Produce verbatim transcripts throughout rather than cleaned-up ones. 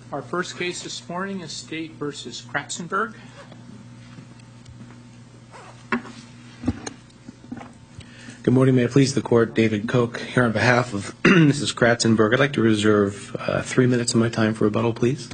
Our first case this morning is State versus Kratzenberg. Good morning. May it please the Court. David Koch here on behalf of Missus Kratzenberg. I'd like to reserve uh, three minutes of my time for rebuttal, please.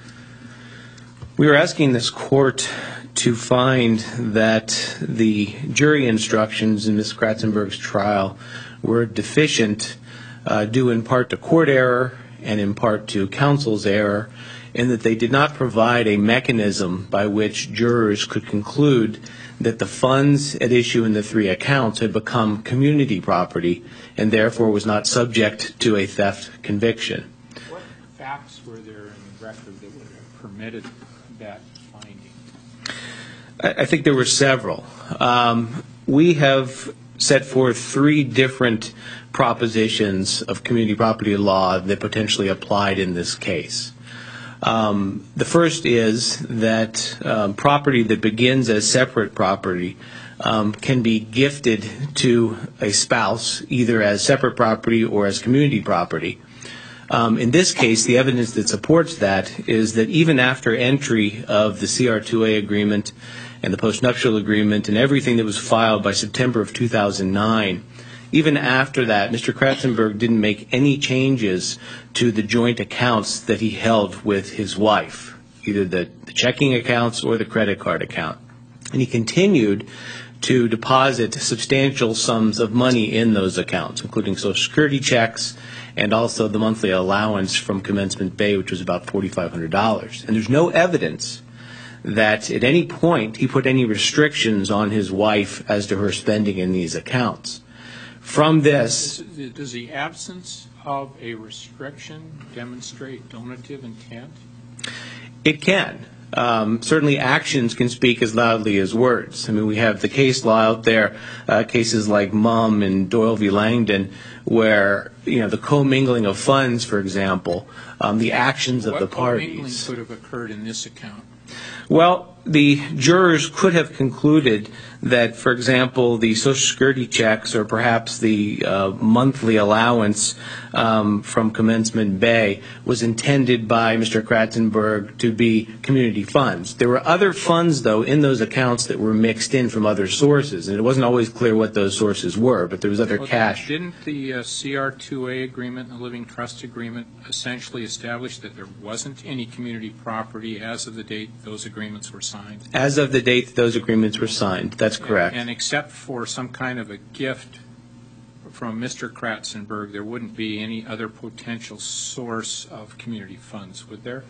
We are asking this Court to find that the jury instructions in Miz Kratzenberg's trial were deficient uh, due in part to court error and in part to counsel's error, in that they did not provide a mechanism by which jurors could conclude that the funds at issue in the three accounts had become community property and therefore was not subject to a theft conviction. What facts were there in the record that would have permitted that finding? I, I think there were several. Um, we have set forth three different propositions of community property law that potentially applied in this case. Um, the first is that um, property that begins as separate property um, can be gifted to a spouse either as separate property or as community property. Um, in this case, the evidence that supports that is that even after entry of the C R two A agreement and the postnuptial agreement and everything that was filed by September of two thousand nine, even after that, Mister Kratzenberg didn't make any changes to the joint accounts that he held with his wife, either the, the checking accounts or the credit card account. And he continued to deposit substantial sums of money in those accounts, including Social Security checks and also the monthly allowance from Commencement Bay, which was about four thousand five hundred dollars. And there's no evidence that at any point he put any restrictions on his wife as to her spending in these accounts. From this, does, does the absence of a restriction demonstrate donative intent? It can. Um, certainly actions can speak as loudly as words. I mean, we have the case law out there, uh, cases like Mum and Doyle v. Langdon, where, you know, the commingling of funds, for example, um, the actions of what the parties. What commingling could have occurred in this account? Well, the jurors could have concluded that, for example, the Social Security checks or perhaps the uh, monthly allowance um, from Commencement Bay was intended by Mister Kratzenberg to be community funds. There were other funds, though, in those accounts that were mixed in from other sources, and it wasn't always clear what those sources were, but there was other well, cash. Didn't the uh, C R two A agreement and the Living Trust agreement essentially establish that there wasn't any community property as of the date those agreements were signed? As of the date those agreements were signed, that's correct. And, and except for some kind of a gift from Mister Kratzenberg, there wouldn't be any other potential source of community funds, would there?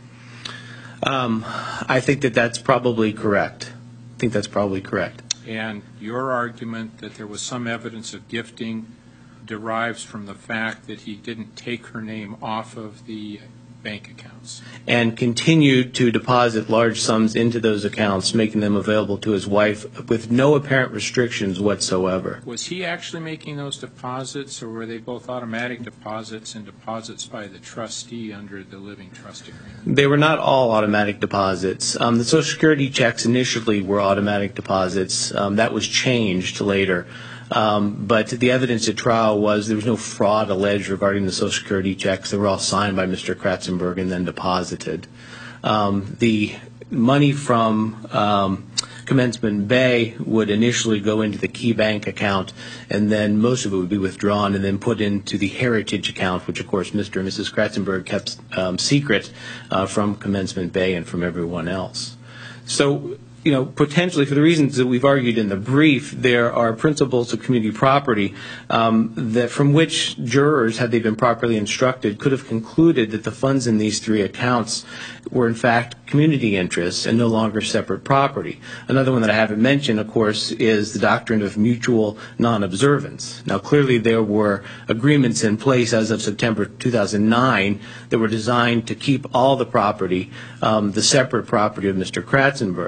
Um, I think that that's probably correct. I think that's probably correct. And your argument that there was some evidence of gifting derives from the fact that he didn't take her name off of the bank accounts. And continued to deposit large sums into those accounts, making them available to his wife with no apparent restrictions whatsoever. Was he actually making those deposits, or were they both automatic deposits and deposits by the trustee under the Living Trust agreement? They were not all automatic deposits. Um, the Social Security checks initially were automatic deposits. Um, that was changed later. Um, but the evidence at trial was there was no fraud alleged regarding the Social Security checks. They were all signed by Mister Kratzenberg and then deposited. Um, the money from um, Commencement Bay would initially go into the Key Bank account, and then most of it would be withdrawn and then put into the Heritage account, which, of course, Mister and Missus Kratzenberg kept um, secret uh, from Commencement Bay and from everyone else. So, you know, potentially for the reasons that we've argued in the brief, there are principles of community property um, that from which jurors, had they been properly instructed, could have concluded that the funds in these three accounts were in fact community interests and no longer separate property. Another one that I haven't mentioned, of course, is the doctrine of mutual non-observance. Now, clearly there were agreements in place as of September two thousand nine that were designed to keep all the property, um, the separate property of Mister Kratzenberg, but I think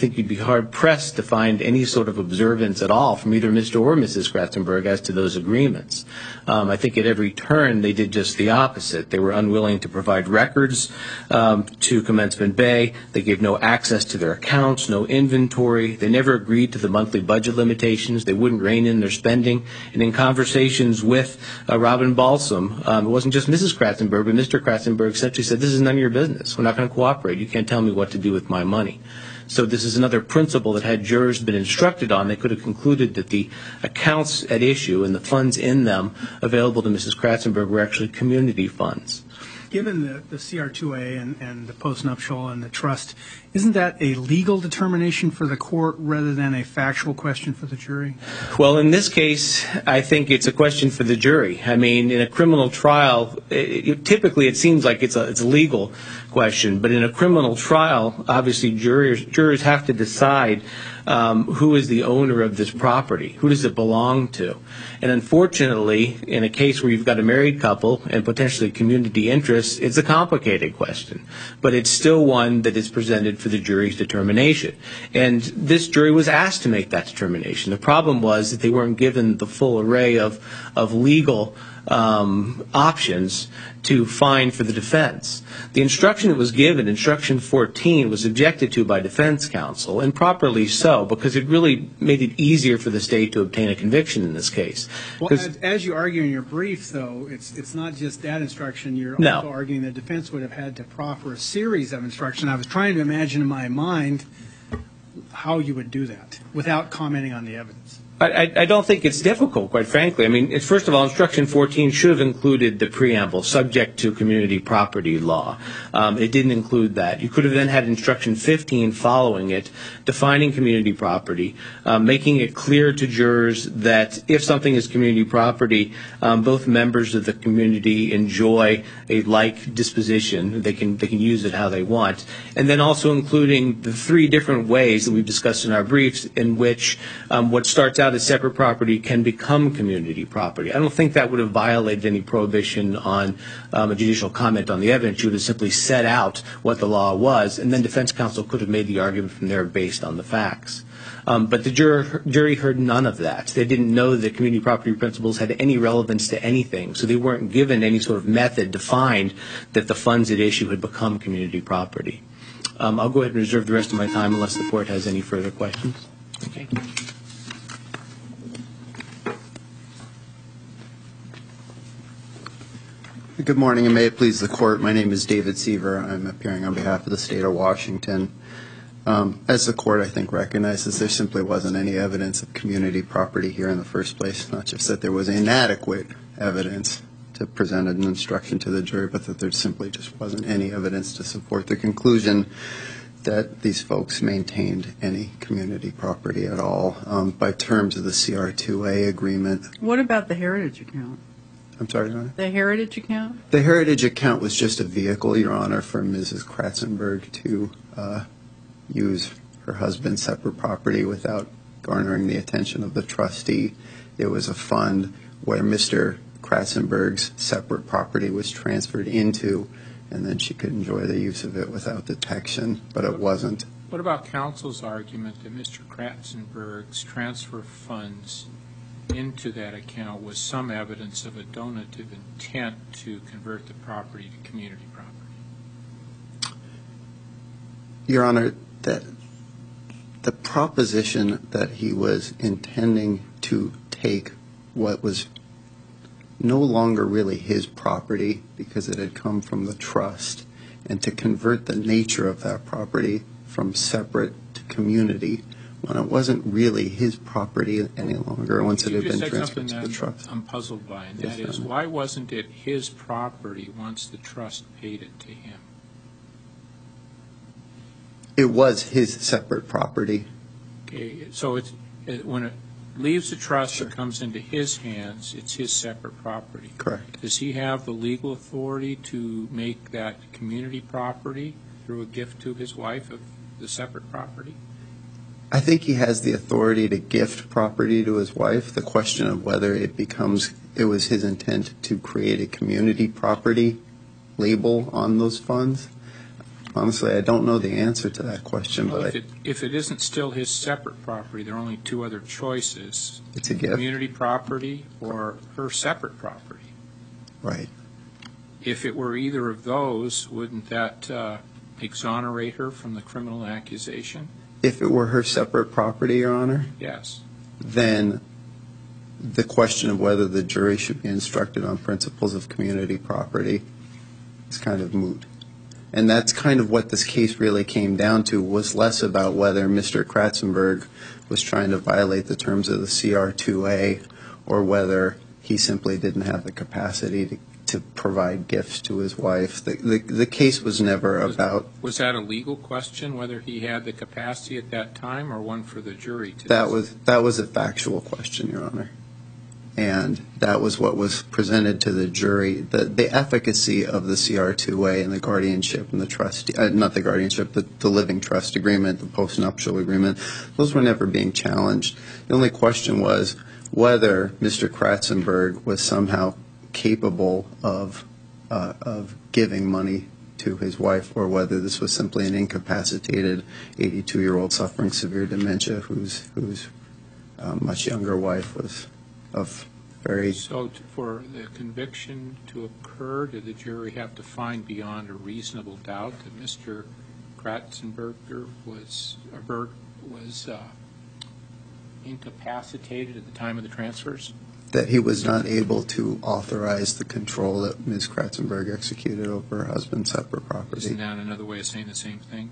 think you'd be hard-pressed to find any sort of observance at all from either Mister or Missus Kratzenberg as to those agreements. Um, I think at every turn they did just the opposite. They were unwilling to provide records um, to Commencement Bay. They gave no access to their accounts, no inventory. They never agreed to the monthly budget limitations. They wouldn't rein in their spending. And in conversations with uh, Robin Balsam, um, it wasn't just Missus Kratzenberg, but Mister Kratzenberg essentially said, this is none of your business. We're not going to cooperate. You can't tell me what to do with my money. So this is another principle that had jurors been instructed on, they could have concluded that the accounts at issue and the funds in them available to Missus Kratzenberg were actually community funds. Given the, the C R two A and, and the postnuptial and the trust, isn't that a legal determination for the court rather than a factual question for the jury? Well, in this case, I think it's a question for the jury. I mean, in a criminal trial, it, it, typically it seems like it's a, it's a legal question, but in a criminal trial, obviously jurors, jurors have to decide um, who is the owner of this property, who does it belong to. And unfortunately, in a case where you've got a married couple and potentially community interests, it's a complicated question, but it's still one that is presented for the jury's determination. And this jury was asked to make that determination. The problem was that they weren't given the full array of, of legal um, options to find for the defense. The instruction that was given, instruction fourteen, was objected to by defense counsel, and properly so, because it really made it easier for the state to obtain a conviction in this case. Well, as, as you argue in your brief, though, it's it's not just that instruction. You're no. also arguing the defense would have had to proffer a series of instructions. I was trying to imagine in my mind how you would do that without commenting on the evidence. I, I don't think it's difficult, quite frankly. I mean, it's, first of all, instruction fourteen should have included the preamble, subject to community property law. Um, it didn't include that. You could have then had instruction fifteen following it, defining community property, um, making it clear to jurors that if something is community property, um, both members of the community enjoy a like disposition. They can, they can use it how they want. And then also including the three different ways that we've discussed in our briefs in which um, what starts out as separate property can become community property. I don't think that would have violated any prohibition on um, a judicial comment on the evidence. You would have simply set out what the law was, and then defense counsel could have made the argument from there based on the facts. Um, but the juror, jury heard none of that. They didn't know that community property principles had any relevance to anything, so they weren't given any sort of method to find that the funds at issue had become community property. Um, I'll go ahead and reserve the rest of my time unless the court has any further questions. Okay. Good morning, and may it please the court. My name is David Seaver. I'm appearing on behalf of the state of Washington. Um, as the court, I think, recognizes, there simply wasn't any evidence of community property here in the first place. Not just that there was inadequate evidence to present an instruction to the jury, but that there simply just wasn't any evidence to support the conclusion that these folks maintained any community property at all um, by terms of the C R two A agreement. What about the heritage account? I'm sorry, Your Honor? The heritage account? The heritage account was just a vehicle, Your Honor, for Missus Kratzenberg to uh, use her husband's separate property without garnering the attention of the trustee. It was a fund where Mister Kratzenberg's separate property was transferred into, and then she could enjoy the use of it without detection, but it wasn't. What about counsel's argument that Mister Kratzenberg's transfer funds into that account was some evidence of a donative intent to convert the property to community property? Your Honor, that the proposition that he was intending to take what was no longer really his property because it had come from the trust, and to convert the nature of that property from separate to community when it wasn't really his property any longer once it had been transferred to the trust. I'm puzzled by, and Yes, that is, Your Honor. why wasn't it his property once the trust paid it to him? It was his separate property. Okay, so it's, it, when it leaves the trust and comes into his hands, it's his separate property. Correct. Does he have the legal authority to make that community property through a gift to his wife of the separate property? I think he has the authority to gift property to his wife. The question of whether it becomes, it was his intent to create a community property label on those funds, Honestly, I don't know the answer to that question, Well, but if it, if it isn't still his separate property, there are only two other choices. it's a gift. Community property or her separate property. Right. If it were either of those, wouldn't that uh, exonerate her from the criminal accusation? If it were her separate property, Your Honor, Yes. then the question of whether the jury should be instructed on principles of community property is kind of moot. And that's kind of what this case really came down to, was less about whether Mister Kratzenberg was trying to violate the terms of the C R two A or whether he simply didn't have the capacity to, to provide gifts to his wife. The, the, the case was never about... Was that a legal question, whether he had the capacity at that time, or one for the jury to That was, that was a factual question, Your Honor. And that was what was presented to the jury. The, the efficacy of the C R two A and the guardianship and the trust, uh, not the guardianship, the, the living trust agreement, the postnuptial agreement, those were never being challenged. The only question was whether Mister Kratzenberg was somehow capable of, uh, of giving money to his wife, or whether this was simply an incapacitated eighty-two-year-old suffering severe dementia whose, whose uh, much younger wife was of very... So t- for the conviction to occur, did the jury have to find beyond a reasonable doubt that Mister Kratzenberger was, uh, Berg was uh, incapacitated at the time of the transfers? that he was not able to authorize the control that Miz Kratzenberg executed over her husband's separate property. Isn't that another way of saying the same thing?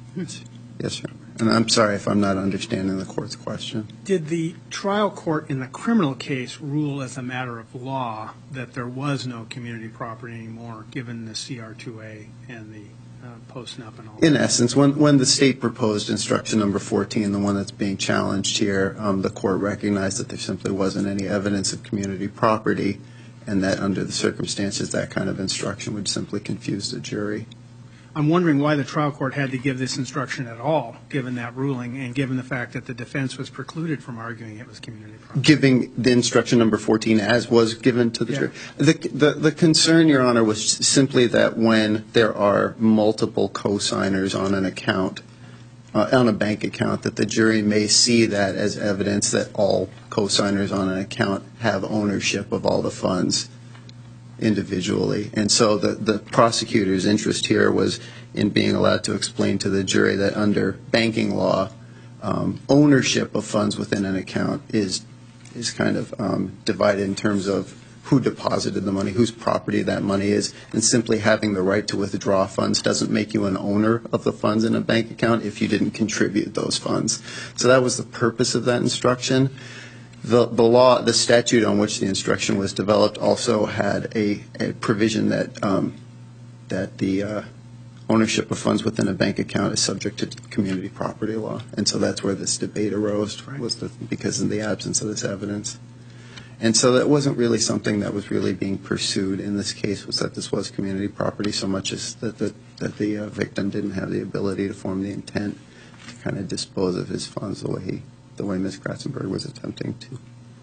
Yes, sir. And I'm sorry if I'm not understanding the court's question. Did the trial court in the criminal case rule as a matter of law that there was no community property anymore, given the C R two A and the uh, post-nup and all In that? essence, when, when the state proposed instruction number fourteen, the one that's being challenged here, um, the court recognized that there simply wasn't any evidence of community property, and that under the circumstances, that kind of instruction would simply confuse the jury. I'm wondering why the trial court had to give this instruction at all, given that ruling, and given the fact that the defense was precluded from arguing it was community property. Giving the instruction number fourteen as was given to the Yeah. jury. The, the, the concern, Your Honor, was simply that when there are multiple co-signers on an account, uh, on a bank account, that the jury may see that as evidence that all co-signers on an account have ownership of all the funds individually. And so the, the prosecutor's interest here was in being allowed to explain to the jury that under banking law, um, ownership of funds within an account is is kind of um, divided in terms of who deposited the money, whose property that money is, and simply having the right to withdraw funds doesn't make you an owner of the funds in a bank account if you didn't contribute those funds. So that was the purpose of that instruction. The, the law, the statute on which the instruction was developed also had a, a provision that um, that the uh, ownership of funds within a bank account is subject to community property law, and so that's where this debate arose, Right. was the, because of the absence of this evidence. And so that wasn't really something that was really being pursued in this case, was that this was community property, so much as that the, that the uh, victim didn't have the ability to form the intent to kind of dispose of his funds the way he the way Miz Kratzenberg was attempting to.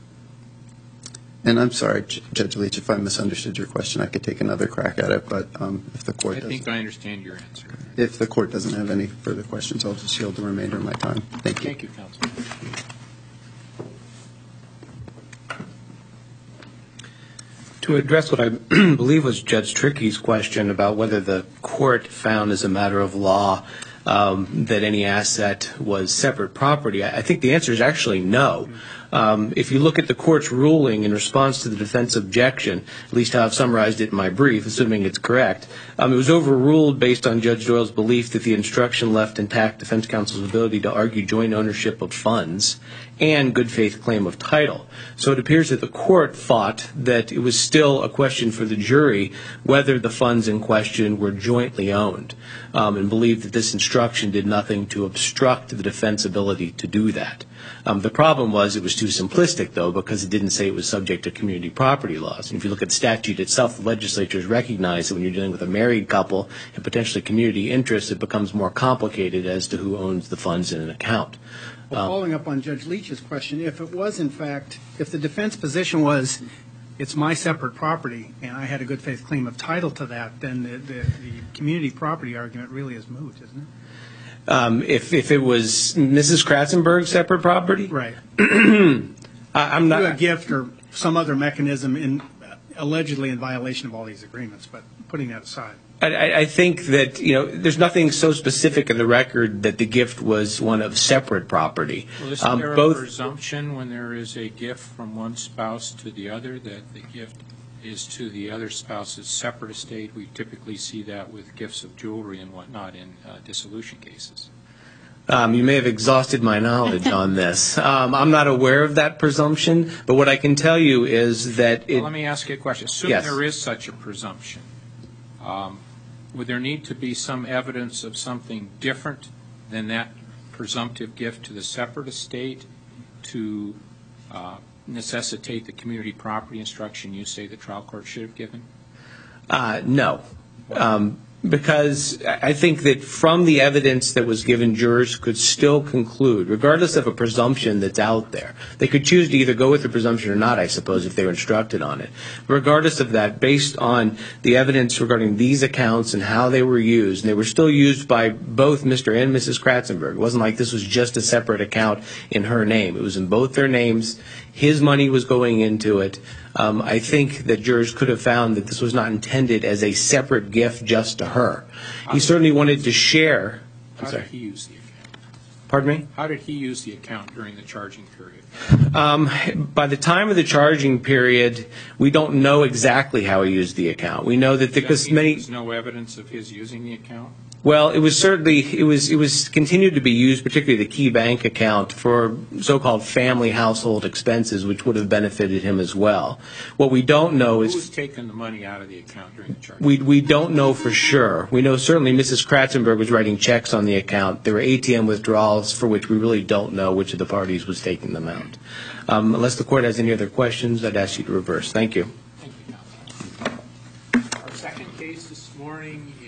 And I'm sorry, J- Judge Leach, if I misunderstood your question, I could take another crack at it, but um, if the court I doesn't, think I understand your answer. if the court doesn't have any further questions, I'll just yield the remainder of my time. Thank you. Thank you, Counsel. To address what I believe was Judge Trickey's question about whether the court found as a matter of law um, that any asset was separate property, I I think the answer is actually no. Um, if you look at the court's ruling in response to the defense objection, at least how I've summarized it in my brief, assuming it's correct, um, it was overruled based on Judge Doyle's belief that the instruction left intact defense counsel's ability to argue joint ownership of funds and good faith claim of title. So it appears that the court thought that it was still a question for the jury whether the funds in question were jointly owned, um, and believed that this instruction did nothing to obstruct the defense ability to do that. Um, the problem was it was too simplistic, though, because it didn't say it was subject to community property laws. And if you look at the statute itself, the legislature has recognized that when you're dealing with a married couple and potentially community interests, it becomes more complicated as to who owns the funds in an account. Well, following up on Judge Leach's question, if it was in fact, if the defense position was it's my separate property, and I had a good faith claim of title to that, then the, the, the community property argument really is moot, isn't it? Um, if, if it was Missus Kratzenberg's separate property? Right. I, I'm Through a not, gift or some other mechanism in, allegedly in violation of all these agreements, but putting that aside. I, I think that, you know, there's nothing so specific in the record that the gift was one of separate property. Well, isn't Um, there a both- presumption when there is a gift from one spouse to the other that the gift is to the other spouse's separate estate? We typically see that with gifts of jewelry and whatnot in uh, dissolution cases. Um, you may have exhausted my knowledge on this. Um, I'm not aware of that presumption, but what I can tell you is that it. Well, let me ask you a question. Assuming Yes. there is such a presumption, um, would there need to be some evidence of something different than that presumptive gift to the separate estate to uh, necessitate the community property instruction you say the trial court should have given? Uh, no. Um, because I think that from the evidence that was given, jurors could still conclude, regardless of a presumption that's out there. They could choose to either go with the presumption or not, I suppose, if they were instructed on it. Regardless of that, based on the evidence regarding these accounts and how they were used, and they were still used by both Mister and Missus Kratzenberg. It wasn't like this was just a separate account in her name. It was in both their names. His money was going into it. Um, I think that jurors could have found that this was not intended as a separate gift just to her. He certainly wanted to share. I'm How sorry. did he use the account? Pardon me? How did he use the account during the charging period? Um, by the time of the charging period, we don't know exactly how he used the account. We know that Does because that mean many. There's no evidence of his using the account? Well, it was certainly it was it was continued to be used, particularly the key bank account, for so-called family household expenses, which would have benefited him as well. What we don't know is Who was taking the money out of the account during the charging? we we don't know for sure. We know certainly Missus Kratzenberg was writing checks on the account. There were A T M withdrawals for which we really don't know which of the parties was taking them out. Um, unless the court has any other questions, I'd ask you to reverse. Thank you. Thank you, Counsel. Our second case this morning